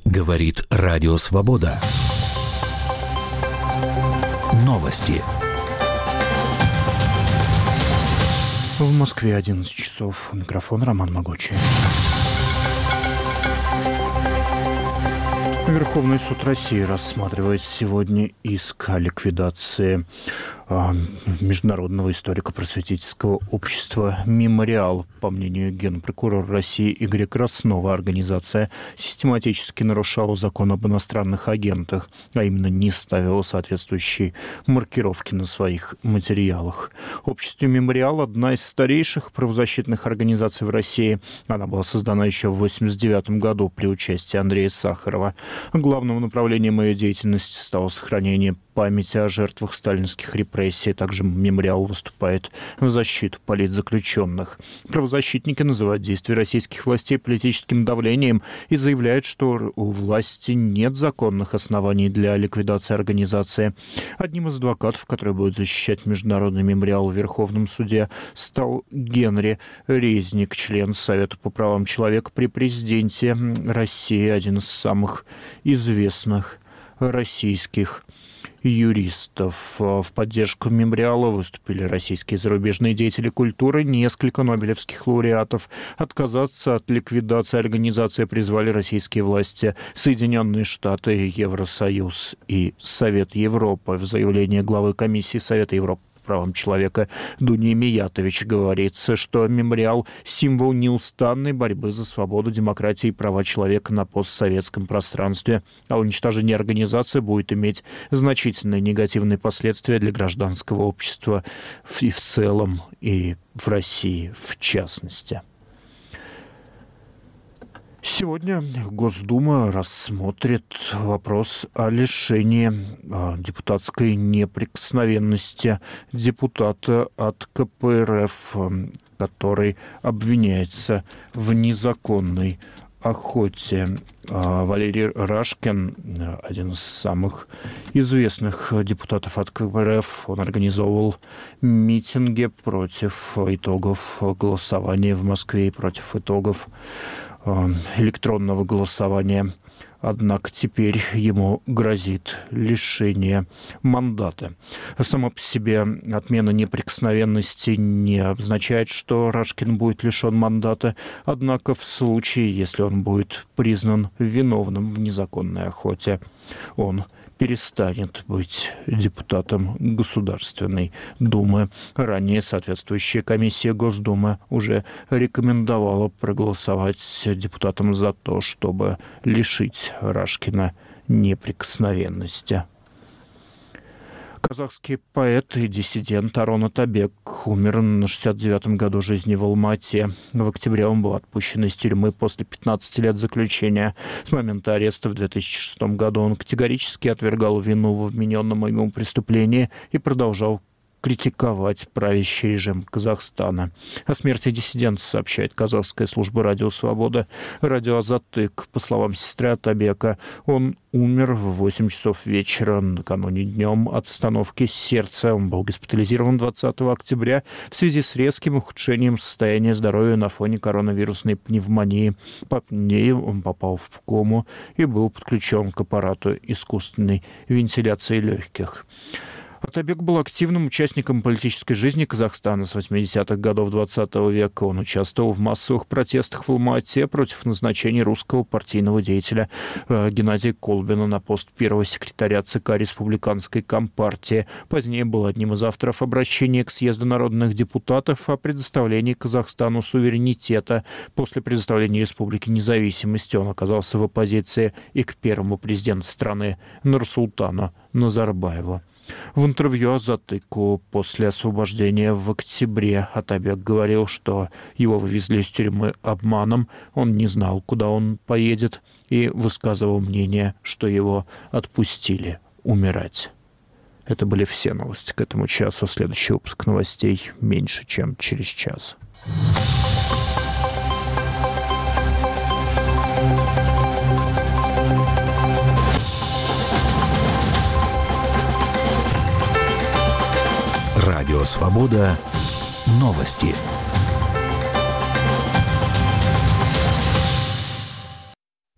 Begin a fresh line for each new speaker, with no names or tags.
Говорит Радио Свобода. Новости.
В Москве 11 часов. Микрофон Роман Могучий. Верховный суд России рассматривает сегодня иск о ликвидации Международного историко-просветительского общества «Мемориал». По мнению генпрокурора России Игоря Краснова, организация систематически нарушала закон об иностранных агентах, а именно не ставила соответствующие маркировки на своих материалах. Общество «Мемориал» – одна из старейших правозащитных организаций в России. Она была создана еще в 1989 году при участии Андрея Сахарова. Главным направлением ее деятельности стало сохранение памяти о жертвах сталинских репрессий. Также «Мемориал» выступает в защиту политзаключенных. Правозащитники называют действия российских властей политическим давлением и заявляют, что у власти нет законных оснований для ликвидации организации. Одним из адвокатов, который будет защищать Международный мемориал в Верховном суде, стал Генри Резник, член Совета по правам человека при президенте России, один из самых известных российских юристов. В поддержку мемориала выступили российские и зарубежные деятели культуры, несколько нобелевских лауреатов. Отказаться от ликвидации организации призвали российские власти, Соединенные Штаты, Евросоюз и Совет Европы. В заявлении главы комиссии Совета Европы по правам человека Дуни Миятович говорится, что мемориал – символ неустанной борьбы за свободу, демократию и права человека на постсоветском пространстве, а уничтожение организации будет иметь значительные негативные последствия для гражданского общества и в целом, и в России в частности. Сегодня Госдума рассмотрит вопрос о лишении депутатской неприкосновенности депутата от КПРФ, который обвиняется в незаконной охоте. Валерий Рашкин, один из самых известных депутатов от КПРФ, он организовывал митинги против итогов голосования в Москве и против итогов электронного голосования. Однако теперь ему грозит лишение мандата. Сама по себе отмена неприкосновенности не означает, что Рашкин будет лишен мандата. Однако в случае, если он будет признан виновным в незаконной охоте, он перестанет быть депутатом Государственной Думы. Ранее соответствующая комиссия Госдумы уже рекомендовала проголосовать депутатам за то, чтобы лишить Рашкина неприкосновенности. Казахский поэт и диссидент Арон Атабек умер на 69-м году жизни в Алма-Ате. В октябре он был отпущен из тюрьмы после 15 лет заключения. С момента ареста в 2006 году он категорически отвергал вину в вмененном ему преступлении и продолжал критиковать правящий режим Казахстана. О смерти диссидента сообщает казахская служба «Радио Свобода». Радио Азаттык. По словам сестры Атабека, он умер в 8 часов вечера накануне днем от остановки сердца. Он был госпитализирован 20 октября в связи с резким ухудшением состояния здоровья на фоне коронавирусной пневмонии. По ней он попал в кому и был подключен к аппарату искусственной вентиляции легких. Атабек был активным участником политической жизни Казахстана с 80-х годов 20 века. Он участвовал в массовых протестах в Алма-Ате против назначения русского партийного деятеля Геннадия Колбина на пост первого секретаря ЦК Республиканской Компартии. Позднее был одним из авторов обращения к съезду народных депутатов о предоставлении Казахстану суверенитета. После предоставления республики независимости он оказался в оппозиции и к первому президенту страны Нурсултану Назарбаеву. В интервью Азаттыку после освобождения в октябре Атабек говорил, что его вывезли из тюрьмы обманом, он не знал, куда он поедет, и высказывал мнение, что его отпустили умирать. Это были все новости к этому часу. Следующий выпуск новостей меньше, чем через час.
Радио Свобода. Новости.